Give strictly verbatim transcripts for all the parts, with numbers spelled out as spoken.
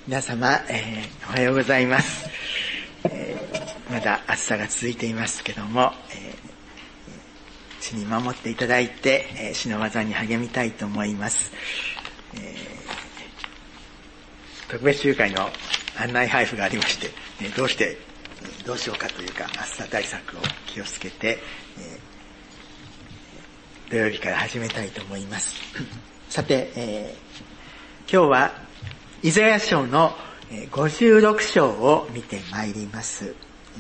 皆様、えー、おはようございます、えー、まだ暑さが続いていますけども、えー、主に守っていただいて、えー、主の技に励みたいと思います、えー、特別集会の案内配布がありまして、えー、どうしてどうしようかというか暑さ対策を気をつけて、えー、土曜日から始めたいと思いますさて、えー、今日はイザヤ書のごじゅうろく章を見てまいります。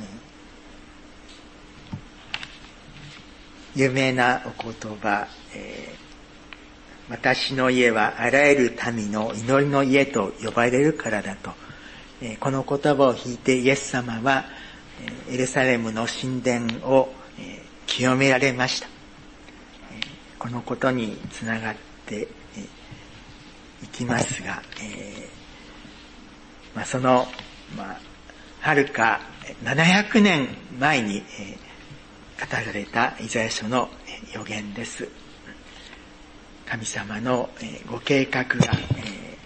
有名なお言葉、えー、私の家はあらゆる民の祈りの家と呼ばれるからだと、えー、この言葉を引いてイエス様はエルサレムの神殿を、えー、清められました。えー、このことにつながっていきますが、えーまあ、その、まあ、はるかななひゃくねんまえに、えー、語られたイザヤ書の予言です。神様の、えー、ご計画が、え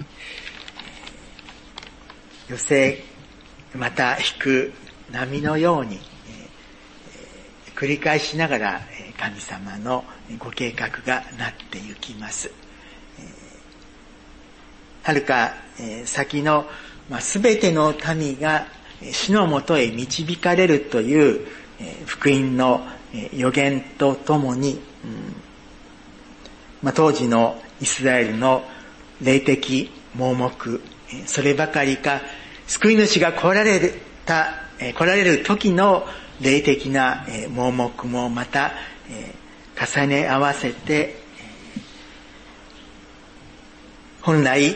ー、寄せまた引く波のように、えー、繰り返しながら神様のご計画がなっていきます。はるか先のまあ、全ての民が主のもとへ導かれるという福音の予言とともに、うんまあ、当時のイスラエルの霊的盲目、そればかりか救い主が来られた来られる時の霊的な盲目もまた重ね合わせて、本来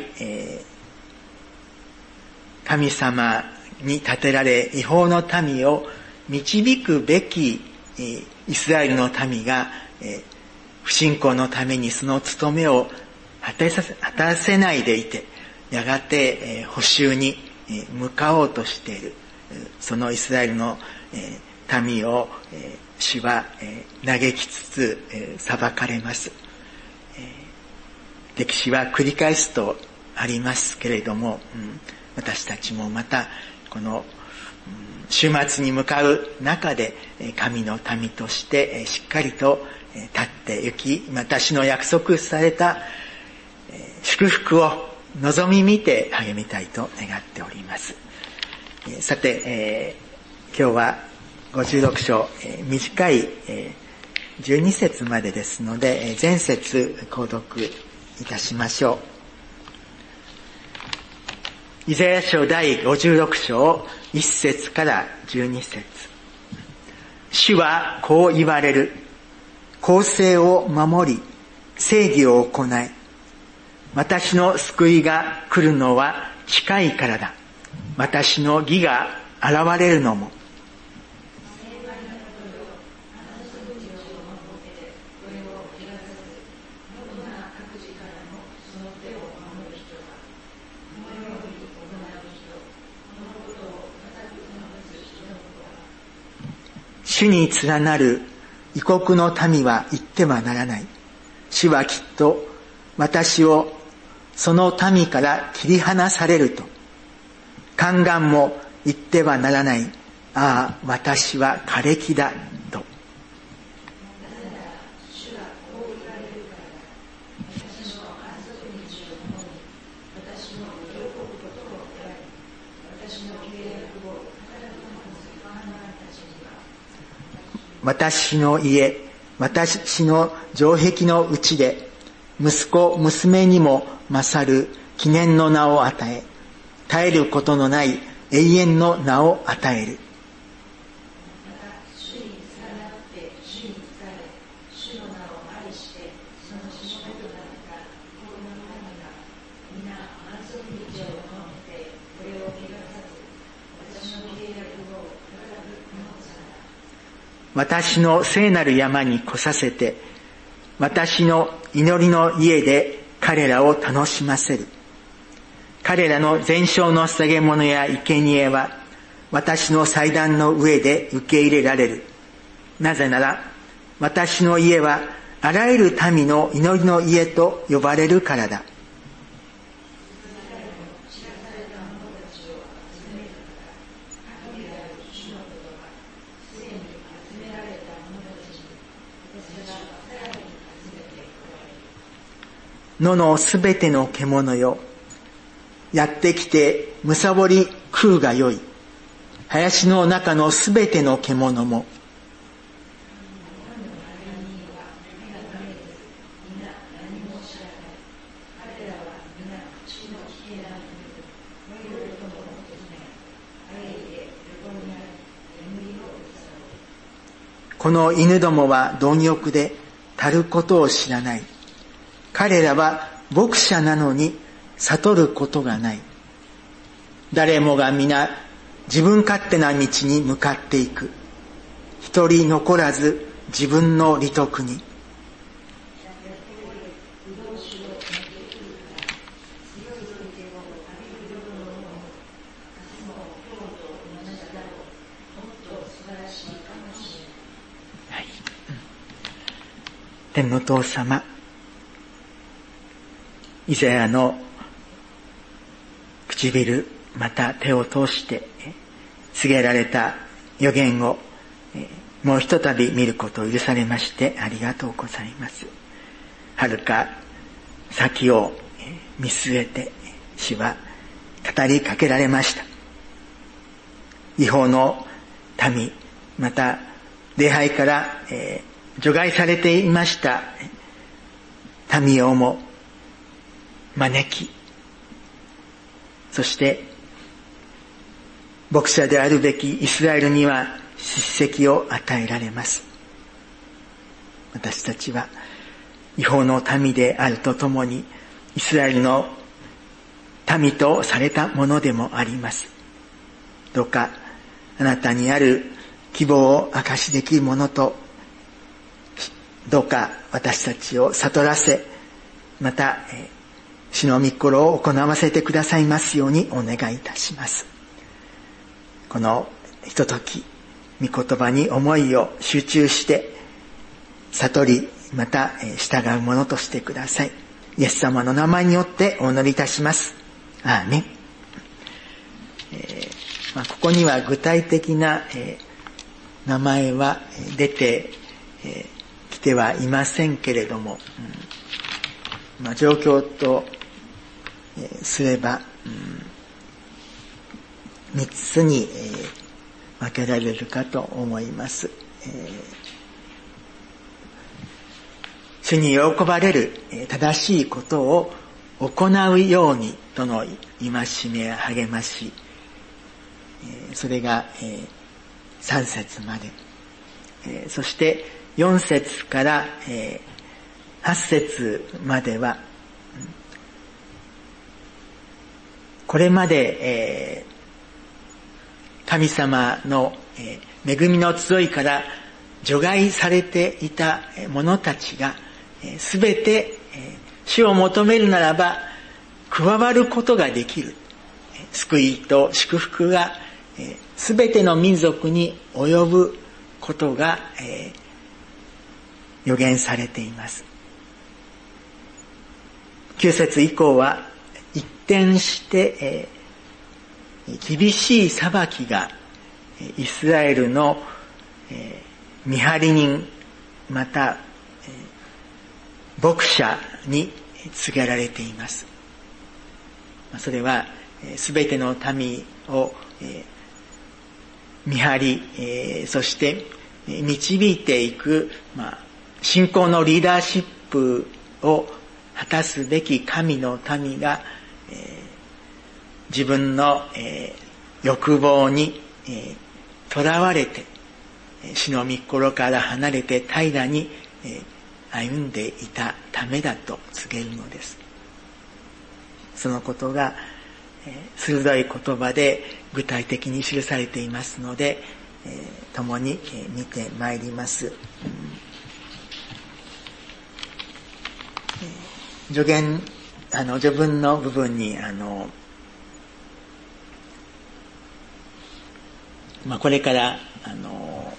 神様に立てられ違法の民を導くべきイスラエルの民が不信仰のためにその務めを果たせ、果たせないでいて、やがて捕囚に向かおうとしているそのイスラエルの民を主は嘆きつつ裁かれます。歴史は繰り返すとありますけれども、私たちもまたこの終末に向かう中で神の民としてしっかりと立って行き、私の約束された祝福を望み見て励みたいと願っております。さて、えー、今日はごじゅうろく章、えー、短い、えー、じゅうに節までですので全節購読いたしましょう。イザヤ書第ごじゅうろく章いち節からじゅうに節。主はこう言われる。公正を守り正義を行い、私の救いが来るのは近いからだ。私の義が現れるのも。主に連なる異国の民は言ってはならない。主はきっと私をその民から切り離されると。宦官も言ってはならない。ああ、私は枯れ木だと。私の家、私の城壁のうちで、息子、娘にも勝る記念の名を与え、絶えることのない永遠の名を与える。私の聖なる山に来させて、私の祈りの家で彼らを楽しませる。彼らの全焼の捧げ物や生贄は、私の祭壇の上で受け入れられる。なぜなら、私の家はあらゆる民の祈りの家と呼ばれるからだ。 野のすべての獣よ、やってきてむさぼり食うがよい。林の中のすべての獣も。この犬どもは貪欲でたることを知らない。彼らは牧者なのに悟ることがない。誰もが皆自分勝手な道に向かっていく。一人残らず自分の利得に。天のお父様、イザヤの唇また手を通して告げられた予言をもうひとたび見ることを許されましてありがとうございます。遥か先を見据えて主は語りかけられました。違法の民、また礼拝から、えー除外されていました民をも招き、そして牧者であるべきイスラエルには叱責を与えられます。私たちは違法の民であるとともにイスラエルの民とされたものでもあります。どうかあなたにある希望を明かしできるものと、どうか私たちを悟らせ、また、えー、主の御心を行わせてくださいますようにお願いいたします。このひととき、御言葉に思いを集中して悟り、また、えー、従うものとしてください。イエス様の名前によってお祈りいたします。アーメン。えーまあ、ここには具体的な、えー、名前は出て、えー来てはいませんけれども、うんまあ、状況と、えー、すれば、うん、三つに、えー、分けられるかと思います。えー、主に喜ばれる、えー、正しいことを行うようにとの戒めや励まし、えー、それが、えー、三節まで、えー、そして四節から、えー、八節までは、これまで、えー、神様の、えー、恵みの集いから除外されていた者たちが、すべて、えー、主を求めるならば加わることができる。救いと祝福がすべ、えー、ての民族に及ぶことが、えー予言されています。九節以降は一転して、えー、厳しい裁きがイスラエルの、えー、見張り人また、えー、牧者に告げられています。それはすべての民を、えー、見張り、えー、そして導いていく、まあ信仰のリーダーシップを果たすべき神の民が、えー、自分の、えー、欲望に、えー、囚われて主の御心から離れて平らに、えー、歩んでいたためだと告げるのです。そのことが、えー、鋭い言葉で具体的に記されていますので、えー、共に、えー、見てまいります。うん助言、あの、序文の部分に、あの、まあ、これから、あの、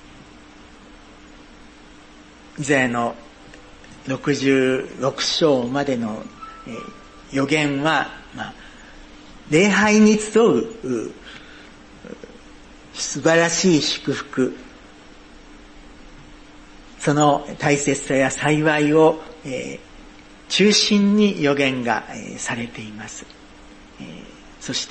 イザヤのろくじゅうろく章までの、えー、予言は、まあ、礼拝に集う、素晴らしい祝福、その大切さや幸いを、えー中心に預言がされています。そして、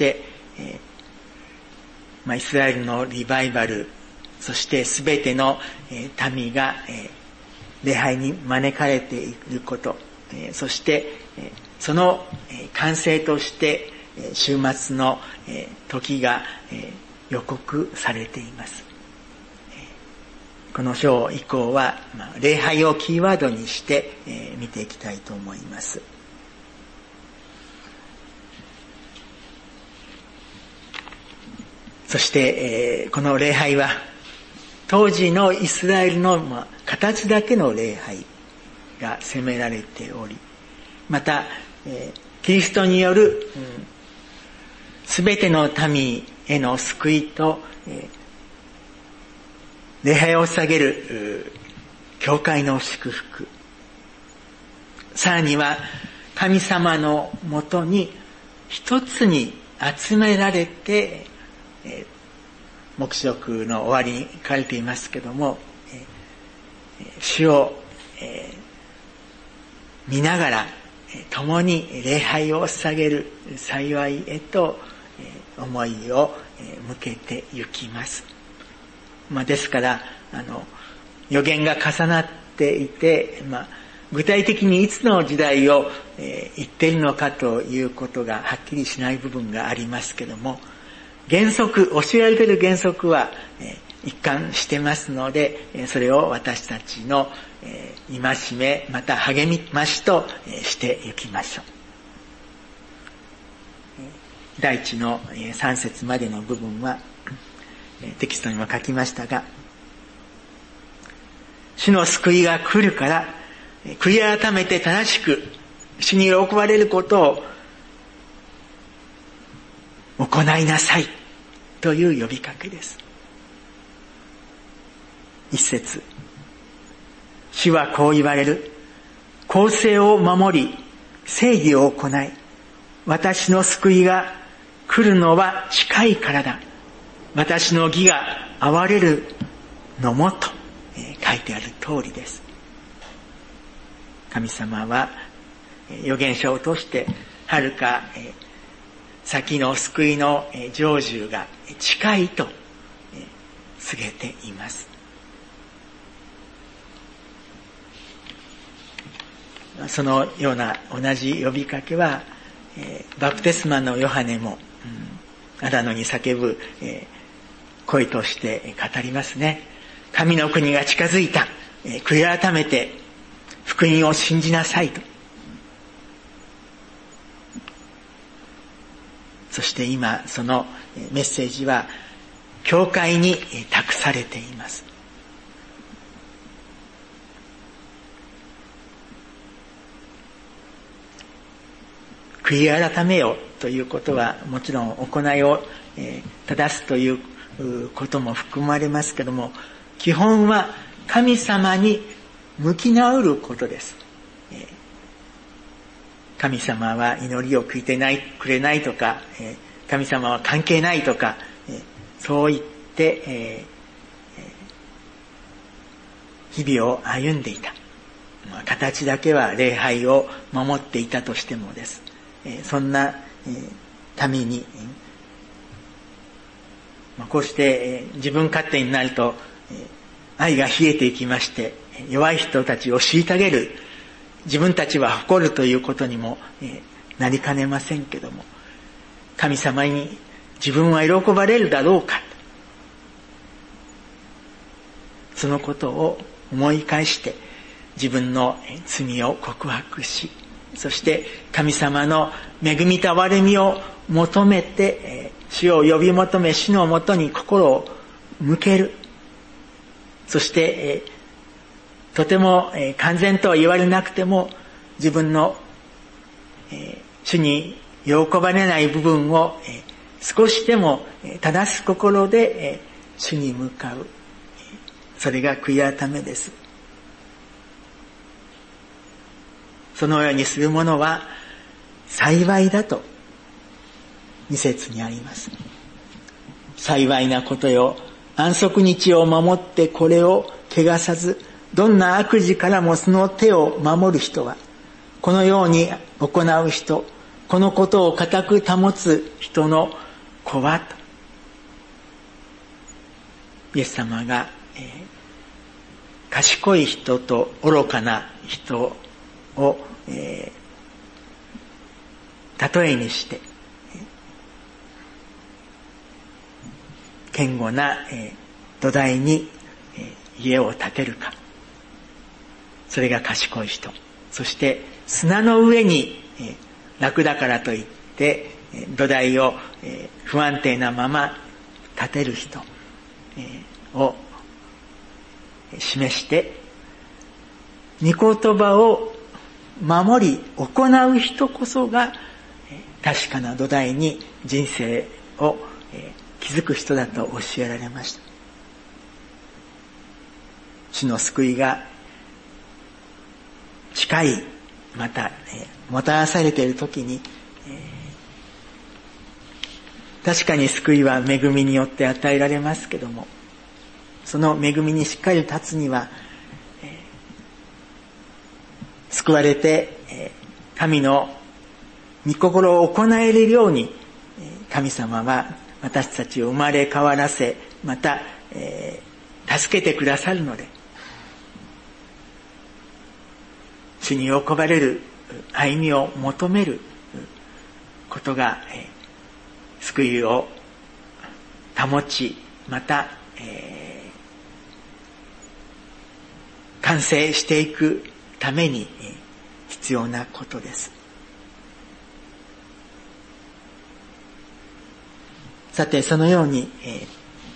イスラエルのリバイバル、そしてすべての民が礼拝に招かれていること、そしてその完成として終末の時が予告されています。この章以降は礼拝をキーワードにして見ていきたいと思います。そしてこの礼拝は当時のイスラエルの形だけの礼拝が責められており、またキリストによるすべての民への救いと礼拝を捧げる教会の祝福、さらには神様のもとに一つに集められて、黙示録の終わりに書かれていますけども、主を見ながら共に礼拝を捧げる幸いへと思いを向けてゆきます。まあ、ですから、あの、予言が重なっていて、まあ、具体的にいつの時代を、えー、言っているのかということがはっきりしない部分がありますけども、原則、教えられている原則は、えー、一貫してますので、それを私たちの、えー、戒め、また励みましと、えー、していきましょう。第一の三節までの部分は、テキストにも書きましたが、主の救いが来るから悔い改めて正しく主に喜ばれることを行いなさいという呼びかけです。一節、主はこう言われる。公正を守り正義を行い、私の救いが来るのは近いからだ。私の義が憐れるのもと、えー、書いてある通りです。神様は、えー、預言者を通してはるか、えー、先の救いの、えー、成就が近いと、えー、告げています。そのような同じ呼びかけは、えー、バプテスマのヨハネも、うん、アダノに叫ぶ、えー声として語りますね。神の国が近づいた。悔い改めて福音を信じなさいと。そして今そのメッセージは教会に託されています。悔い改めよということはもちろん行いを正すということも含まれますけども、基本は神様に向き直ることです。神様は祈りを聞いてないくれないとか、神様は関係ないとか、そう言って日々を歩んでいた。形だけは礼拝を守っていたとしてもです。そんな民にこうして自分勝手になると愛が冷えていきまして、弱い人たちを虐げる、自分たちは誇るということにもなりかねませんけども、神様に自分は喜ばれるだろうか、そのことを思い返して自分の罪を告白し、そして神様の恵みと憐れみを求めて主を呼び求め、主のもとに心を向ける。そして、とても完全とは言われなくても、自分の主に喜ばれない部分を少しでも正す心で主に向かう。それが悔い改めです。そのようにする者は幸いだと二節にあります。幸いなことよ、安息日を守ってこれを汚さず、どんな悪事からもその手を守る人は、 このように行う人、このことを固く保つ人の子はと、イエス様が、えー、賢い人と愚かな人を、えー、例えにして、堅固な、えー、土台に、えー、家を建てるか、それが賢い人。そして砂の上に、えー、楽だからといって土台を、えー、不安定なまま建てる人、えー、を示して、御言葉を守り行う人こそが、えー、確かな土台に人生を、えー、築く人だと教えられました。主の救いが近い、また、えー、もたらされている時に、えー、確かに救いは恵みによって与えられますけども、その恵みにしっかり立つには、えー、救われて、えー、神の御心を行えるように、神様は私たちを生まれ変わらせ、また、えー、助けてくださるので、主に喜ばれる歩みを求めることが、えー、救いを保ち、また、えー、完成していくために、えー、必要なことです。さて、そのように、え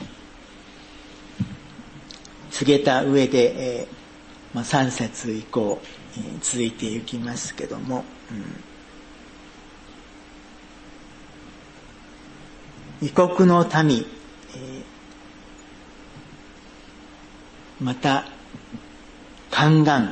ー、告げた上で、えーまあ、さん節以降、続いていきますけども、うん、異国の民、えー、また宦官、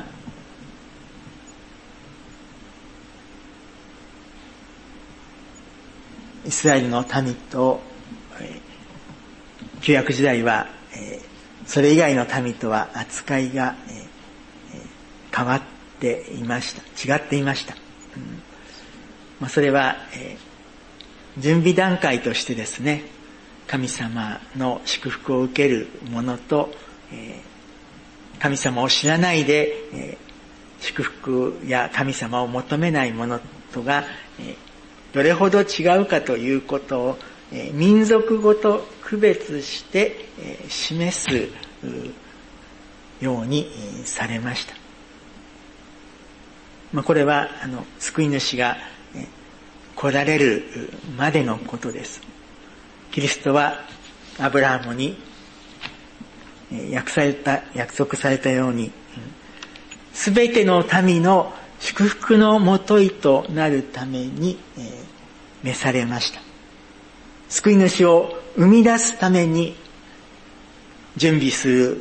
イスラエルの民と、えー、旧約時代は、えー、それ以外の民とは扱いが、えー、変わってていました。違っていました。うんまあ、それは、えー、準備段階としてですね、神様の祝福を受ける者と、えー、神様を知らないで、えー、祝福や神様を求めない者とが、えー、どれほど違うかということを、えー、民族ごと区別して、えー、示すように、えー、されました。まあ、これはあの救い主が来られるまでのことです。キリストはアブラハムに約された約束されたように、すべての民の祝福のもといとなるために召されました。救い主を生み出すために準備する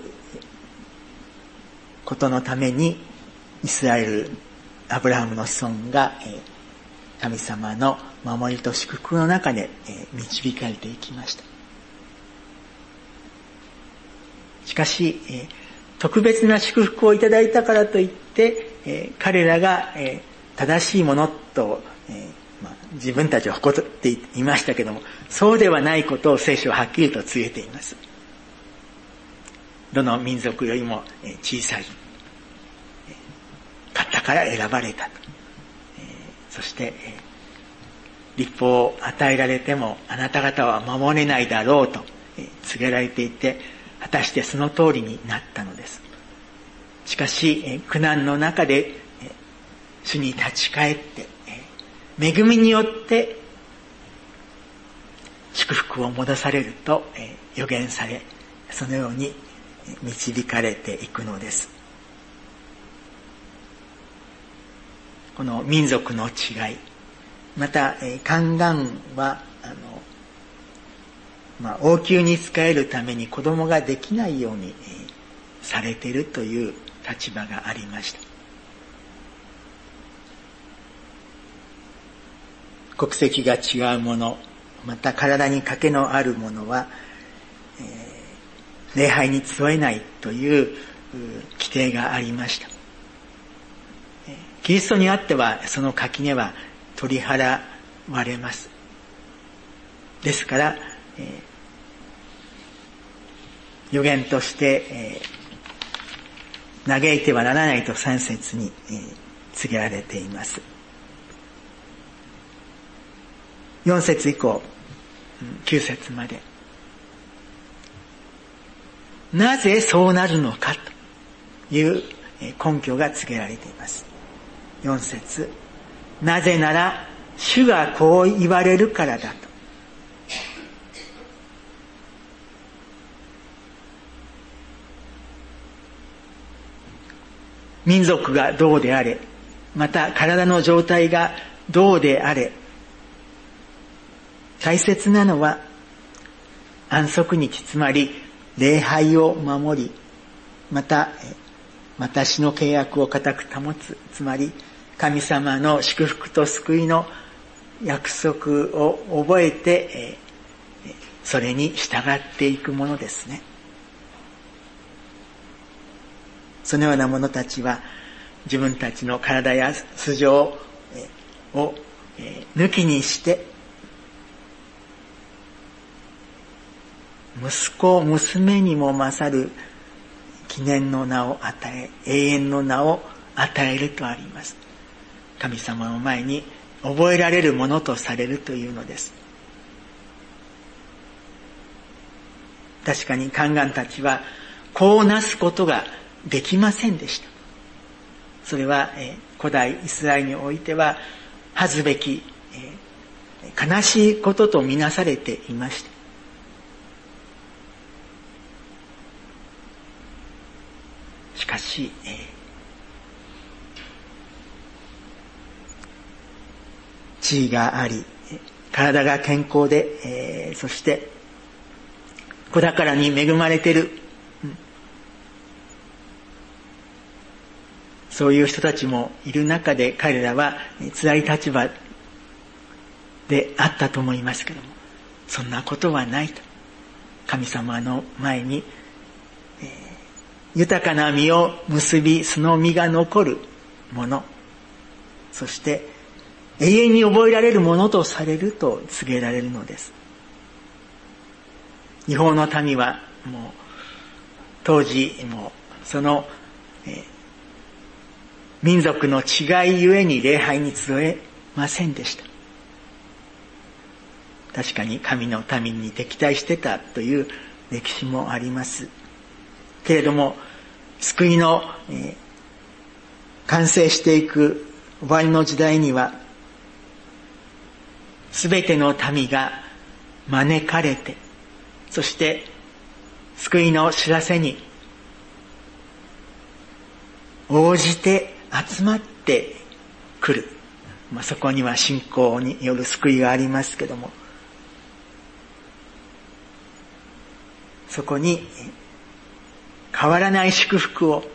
ことのために、イスラエルアブラハムの子孫が神様の守りと祝福の中で導かれていきました。しかし特別な祝福をいただいたからといって彼らが正しいものと自分たちは誇っていましたけども、そうではないことを聖書ははっきりと告げています。どの民族よりも小さい方から選ばれたと、えー、そして、えー、律法を与えられてもあなた方は守れないだろうと、えー、告げられていて、果たしてその通りになったのです。しかし、えー、苦難の中で、えー、主に立ち返って、えー、恵みによって祝福を戻されると、えー、予言され、そのように導かれていくのです。この民族の違い、また宦官はあの、まあ、王宮に仕えるために子供ができないようにされているという立場がありました。国籍が違う者、また体に賭けのある者は、えー、礼拝に集えないという規定がありました。 キリストにあってはその垣根は取り払われます。ですから、えー、預言として、えー、嘆いてはならないとさん節に、えー、告げられています。よん節以降、きゅう節まで。なぜそうなるのかという根拠が告げられています。よん節、なぜなら主がこう言われるからだと。民族がどうであれ、また体の状態がどうであれ、大切なのは安息日、つまり礼拝を守り、また私の契約を固く保つ、つまり神様の祝福と救いの約束を覚えて、それに従っていくものですね。そのような者たちは自分たちの体や素性を抜きにして息子娘にも勝る記念の名を与え、永遠の名を与えるとあります。神様の前に覚えられるものとされるというのです。確かに宦官たちはこうなすことができませんでした。それは、えー、古代イスラエルにおいては恥ずべき、えー、悲しいこととみなされていました。しかし、えー、地位があり、体が健康で、えー、そして子宝に恵まれている、うん、そういう人たちもいる中で彼らは辛い立場であったと思いますけども、そんなことはないと。神様の前に、えー、豊かな実を結び、その実が残るもの、そして永遠に覚えられるものとされると告げられるのです。日本の民はもう当時もうその、えー、民族の違いゆえに礼拝に集えませんでした。確かに神の民に敵対してたという歴史もありますけれども、救いの、えー、完成していく終わりの時代にはすべての民が招かれて、そして救いの知らせに応じて集まってくる。まあ、そこには信仰による救いがありますけども、そこに変わらない祝福を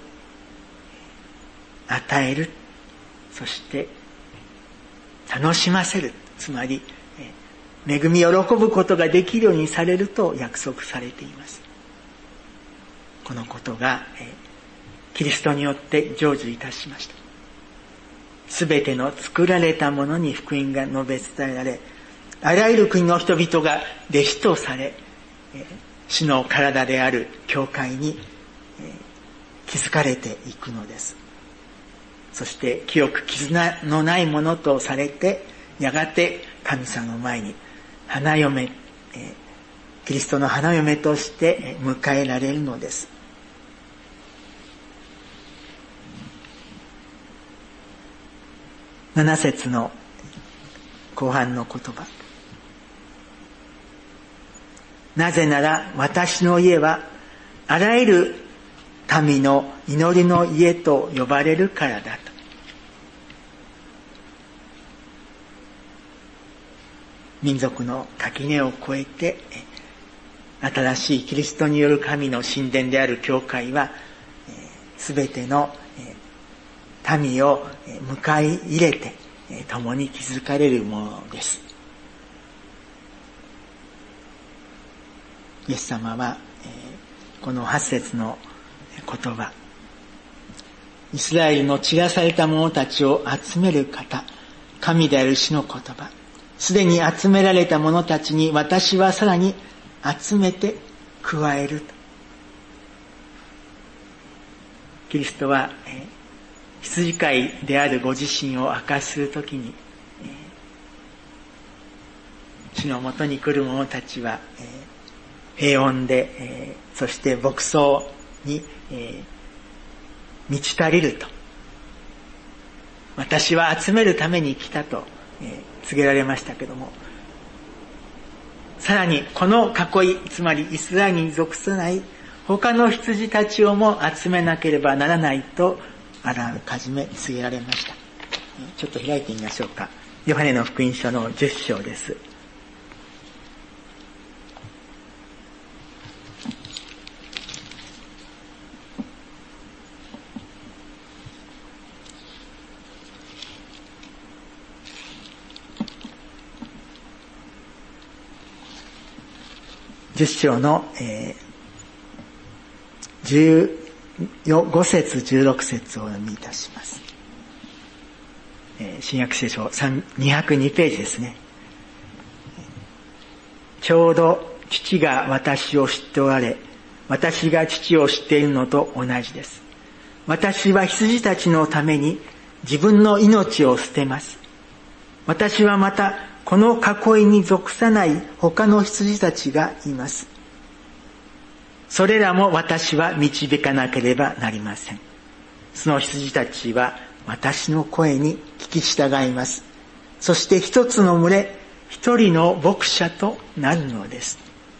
与える、そして楽しませる、つまり恵み喜ぶことができるようにされると約束されています。このことがキリストによって成就いたしました。すべての作られたものに福音が述べ伝えられ、あらゆる国の人々が弟子とされ、主の体である教会に築かれていくのです。そして清く絆のないものとされて、やがて神様の前に花嫁、キリストの花嫁として迎えられるのです。なな節の後半の言葉。なぜなら私の家はあらゆる民の祈りの家と呼ばれるからだと。民族の垣根を越えて新しいキリストによる神の神殿である教会はすべての民を迎え入れて共に築かれるものです。イエス様はこのはち節の言葉、 イスラエルの散らされた者たちを集める方、神である主の言葉。すでに集められた者たちに私はさらに集めて加えると。キリストは、えー、羊飼いであるご自身を明かしするときに、えー、主のもとに来る者たちは、えー、平穏で、えー、そして牧草に、えー、満ち足りると。私は集めるために来たと、えー、告げられましたけども、さらにこの囲い、つまりイスラエルに属さない他の羊たちをも集めなければならないとあらかじめ告げられました。ちょっと開いてみましょうか。ヨハネの福音書のじゅっ章です。じゅっ章の、えーじゅうご節じゅうろく節をお読みいたします。えー、新約聖書にひゃくにページですね。ちょうど父が私を知っておられ、私が父を知っているのと同じです。私は羊たちのために自分の命を捨てます。私はまたこの囲いに属さない他の羊たちがいます。それらも私は導かなければなりません。その羊たちは私の声に聞き従います。そして一つの群れ、一人の牧者となるのです。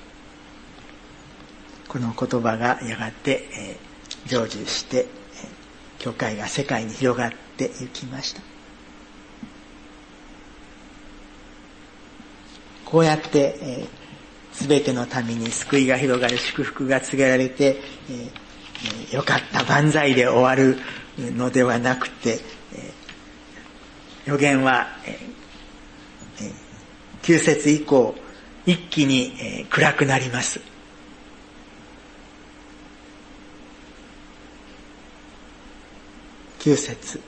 この言葉がやがて、えー、成就して、えー、教会が世界に広がっていきました。こうやって、えーすべての民に救いが広がる、祝福が告げられて、えー、よかった万歳で終わるのではなくて、えー、預言は、えー、きゅう節以降一気に、えー、暗くなります。きゅう節、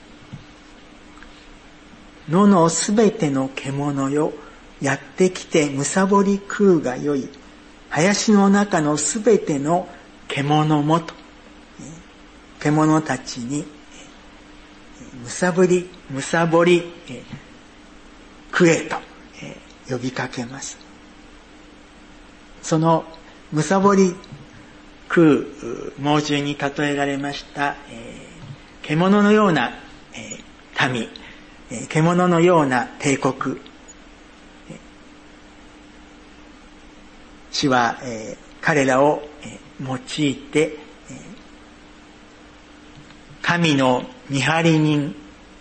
野のすべての獣よ、やってきてむさぼり食うがよい。林の中のすべての獣もと。獣たちに、むさぼり、むさぼり食えと呼びかけます。そのむさぼり食う猛獣に例えられました、獣のような民、獣のような帝国、主は、えー、彼らを、えー、用いて、えー、神の見張り人、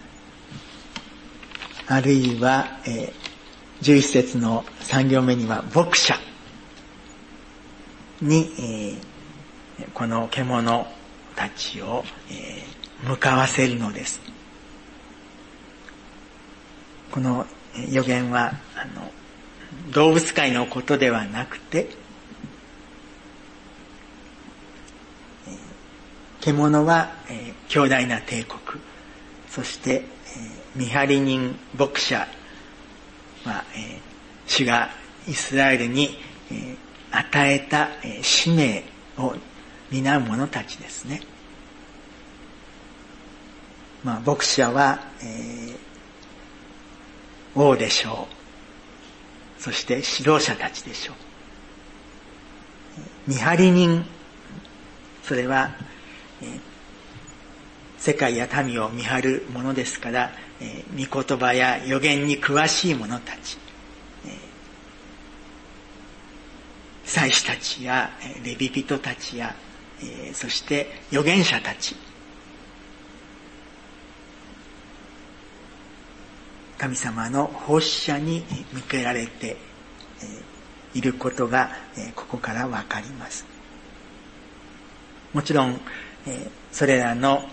あるいは、えー、じゅういっ節のさん行目には牧者に、えー、この獣たちを、えー、向かわせるのです。この預言はあの動物界のことではなくて、獣は、えー、強大な帝国、そして、えー、見張り人、牧者は、えー、主がイスラエルに、えー、与えた、えー、使命を担う者たちですね。まあ、牧者は、えー、王でしょう。そして指導者たちでしょう。見張り人、それは、えー、世界や民を見張るものですから、えー、御言葉や預言に詳しい者たち、えー、祭司たちやレビ人たちや、えー、そして預言者たち、神様の奉仕者に向けられていることがここからわかります。もちろんそれらの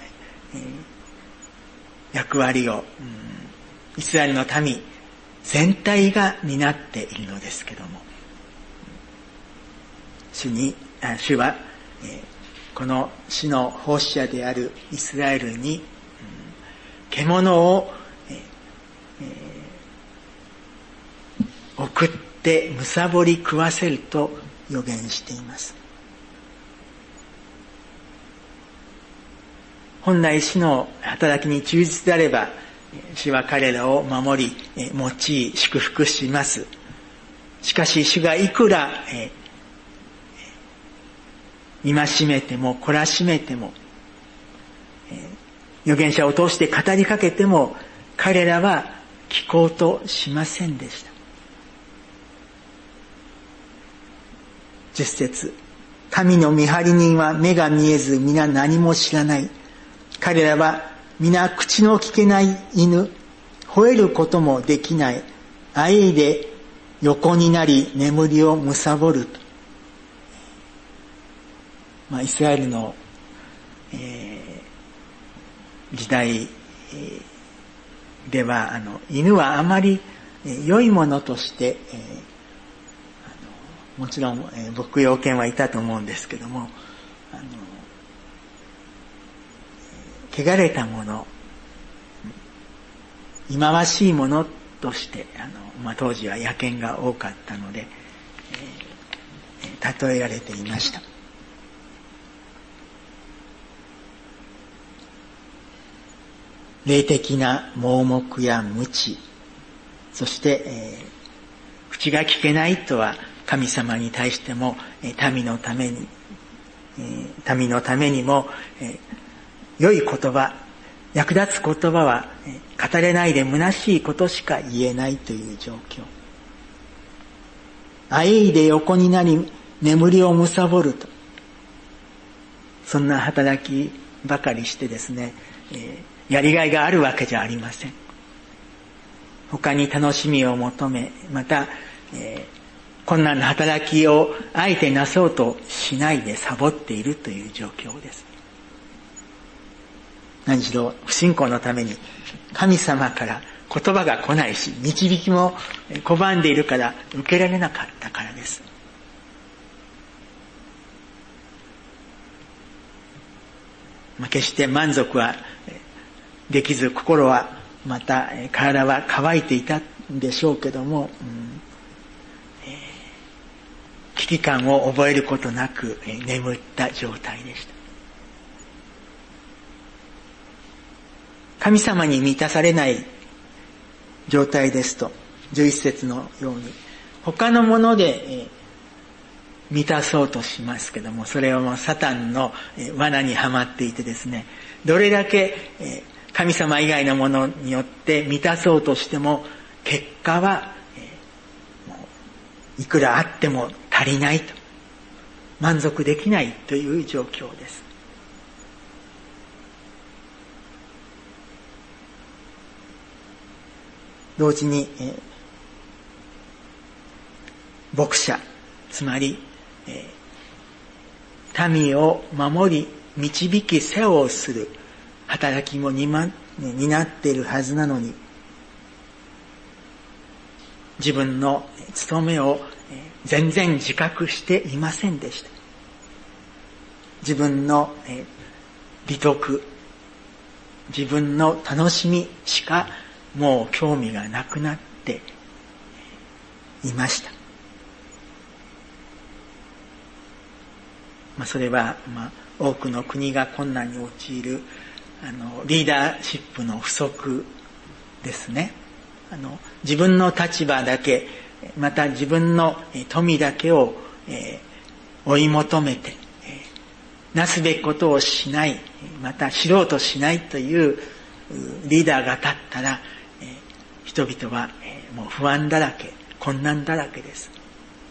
役割をイスラエルの民全体が担っているのですけども、主に主はこの主の奉仕者であるイスラエルに、獣を送って貪り食わせると予言しています。本来主の働きに忠実であれば、主は彼らを守り、用い、祝福します。しかし主がいくら戒めても懲らしめても、預言者を通して語りかけても、彼らは聞こうとしませんでした。十節、民の見張り人は目が見えず皆何も知らない。彼らは皆口の聞けない犬、吠えることもできない。あえいで横になり眠りを貪ると。まあ、イスラエルの、えー、時代ではあの犬はあまり良いものとして、えー、あのもちろん、えー、牧羊犬はいたと思うんですけども、あの汚れたもの、忌まわしいものとしてあの、まあ、当時は野犬が多かったので、えー、例えられていました。霊的な盲目や無知、そして、えー、口が聞けないとは神様に対しても、えー、民のために、えー、民のためにも、えー、良い言葉、役立つ言葉は、えー、語れないで虚しいことしか言えないという状況。あえいで横になり眠りを貪ると、そんな働きばかりしてですね、えーやりがいがあるわけじゃありません。他に楽しみを求め、また、えー、困難な働きをあえてなそうとしないでサボっているという状況です。何しろ不信仰のために神様から言葉が来ないし、導きも拒んでいるから受けられなかったからです。まあ、決して満足はできず、心はまた体は乾いていたんでしょうけども、うんえー、危機感を覚えることなく、えー、眠った状態でした。神様に満たされない状態ですと、じゅういち節のように他のもので、えー、満たそうとしますけども、それはもうサタンの、えー、罠にはまっていてですね、どれだけ、えー神様以外のものによって満たそうとしても、結果は、えー、もういくらあっても足りないと、満足できないという状況です。同時に、えー、牧者、つまり、えー、民を守り導き世話をする働きも担っているはずなのに、自分の務めを全然自覚していませんでした。自分の利得、自分の楽しみしかもう興味がなくなっていました。まあ、それは、まあ、多くの国が困難に陥るあのリーダーシップの不足ですね。あの自分の立場だけ、また自分の富だけを、えー、追い求めて、えー、なすべきことをしない、また知ろうとしないというリーダーが立ったら、えー、人々は、えー、もう不安だらけ、困難だらけです。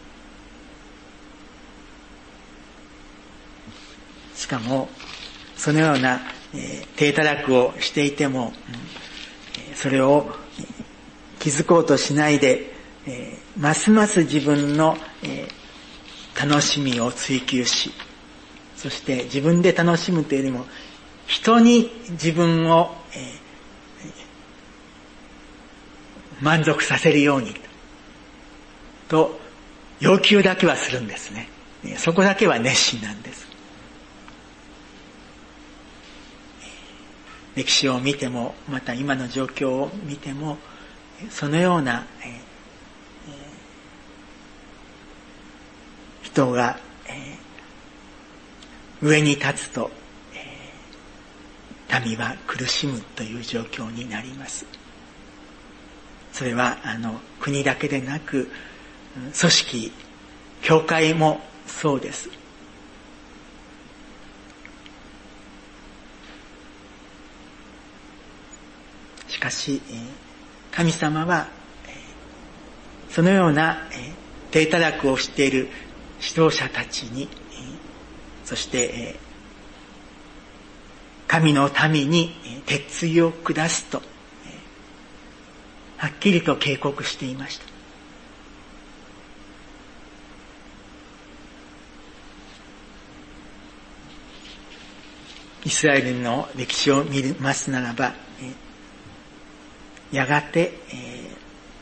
しかもそのようなえー、体たらくをしていても、うん、それを気づこうとしないで、えー、ますます自分の、えー、楽しみを追求し、そして自分で楽しむというよりも人に自分を、えー、満足させるようにと要求だけはするんですね。そこだけは熱心なんです。 歴史を見ても、また今の状況を見ても、そのような、えー、人が、えー、上に立つと、えー、民は苦しむという状況になります。それはあの国だけでなく、組織、教会もそうです。しかし、神様はそのような低たらくをしている指導者たちに、そして神の民に鉄槌を下すとはっきりと警告していました。イスラエルの歴史を見ますならば、やがて、え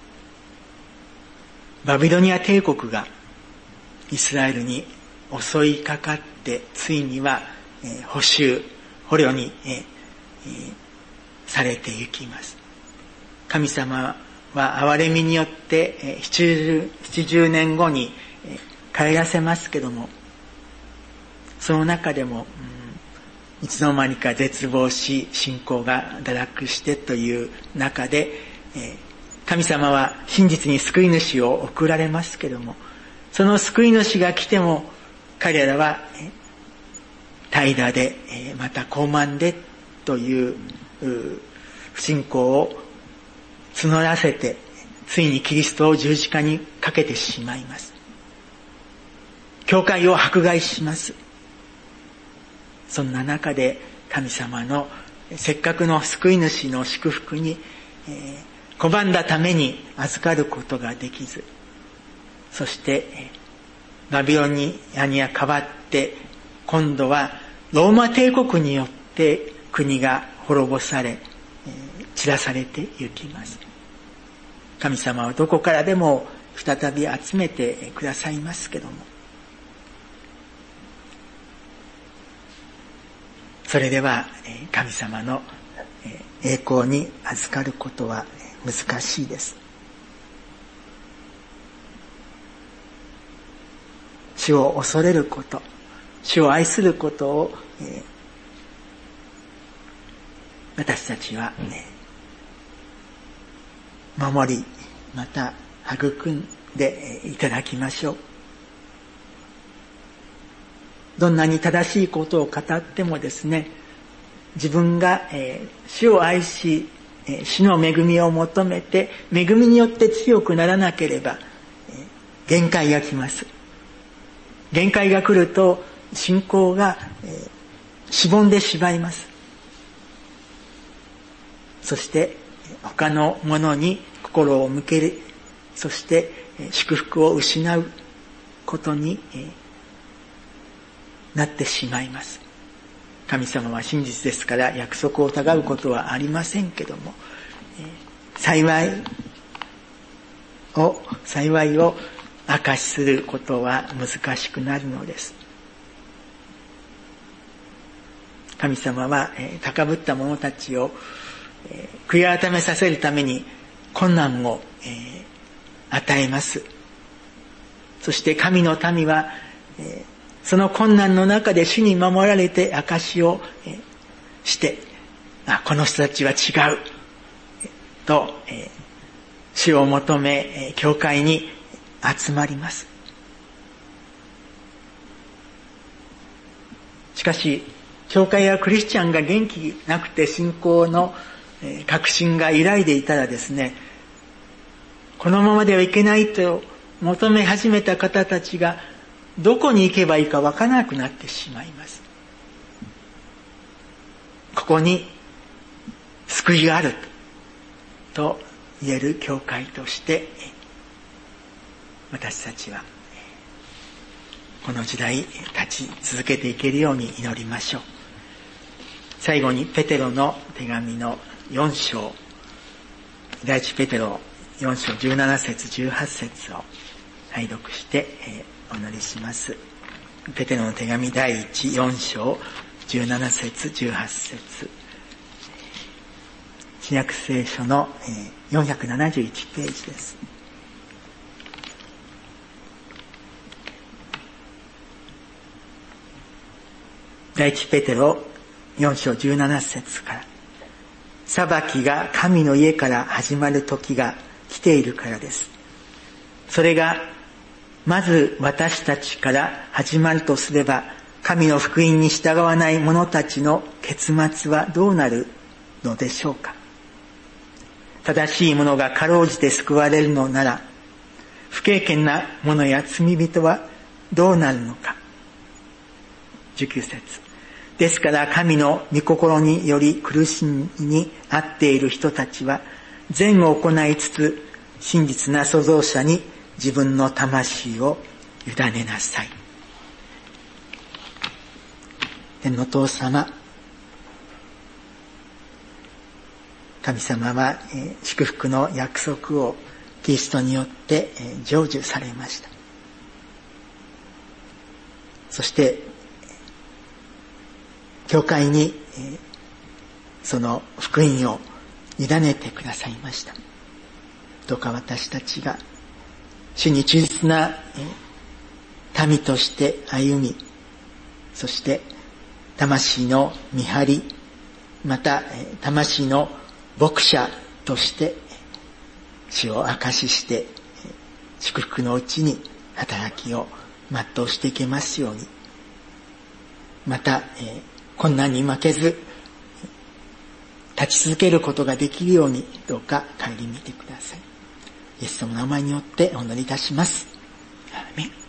ー、バビロニア帝国がイスラエルに襲いかかって、ついには、えー、捕囚、捕虜に、えーえー、されていきます。神様は憐れみによって、えー、ななじゅうねんごに、えー、帰らせますけども、その中でも、うん、いつの間にか絶望し、信仰が堕落してという中で、えー、神様は真実に救い主を送られますけども、その救い主が来ても彼らは、えー、怠惰で、えー、また傲慢でという不信仰を募らせて、ついにキリストを十字架にかけてしまいます。教会を迫害します。そんな中で神様のせっかくの救い主の祝福に、えー、拒んだために預かることができず、そして、えー、バビロニアに代わって今度はローマ帝国によって国が滅ぼされ、えー、散らされてゆきます。神様はどこからでも再び集めてくださいますけども、それでは神様の栄光に預かることは難しいです。主を恐れること、主を愛することを私たちは守り、また育んでいただきましょう。どんなに正しいことを語ってもですね、自分が、えー、主を愛し、えー、主の恵みを求めて、恵みによって強くならなければ、えー、限界が来ます。限界が来ると、信仰が、えー、しぼんでしまいます。そして、他のものに心を向ける、そして、えー、祝福を失うことに、えーなってしまいます。神様は真実ですから約束を疑うことはありませんけども、えー、幸いを幸いを証しすることは難しくなるのです。神様は、えー、高ぶった者たちを、えー、悔い改めさせるために困難を、えー、与えます。そして神の民は、えーその困難の中で主に守られて証をして、あ、この人たちは違うと主を求め教会に集まります。しかし教会やクリスチャンが元気なくて信仰の確信が揺らいでいたらですね、このままではいけないと求め始めた方たちがどこに行けばいいかわからなくなってしまいます。ここに救いがあると言える教会として私たちはこの時代立ち続けていけるように祈りましょう。最後にペテロの手紙のよん章、第一ペテロよん章じゅうなな節じゅうはち節を拝読してお祈りします。ペテロの手紙第一よん章じゅうなな節じゅうはち節、 新約聖書のよんひゃくななじゅういちページです。第一ペテロよん章じゅうなな節から、裁きが神の家から始まる時が来ているからです。それがまず私たちから始まるとすれば、神の福音に従わない者たちの結末はどうなるのでしょうか。正しい者がかろうじて救われるのなら、不敬虔な者や罪人はどうなるのか。じゅうきゅう節。ですから神の御心により苦しみに遭っている人たちは、善を行いつつ真実な創造者に自分の魂を委ねなさい。天のお父様、神様は、えー、祝福の約束をキリストによって、えー、成就されました。そして教会に、えー、その福音を委ねてくださいました。どうか私たちが主に忠実な、えー、民として歩み、そして魂の見張り、また、えー、魂の牧者として主を証しして祝福のうちに働きを全うしていけますように、また、えー、困難に負けず立ち続けることができるようにどうか顧みてください。イエス様の名前によってお祈りいたします。アーメン。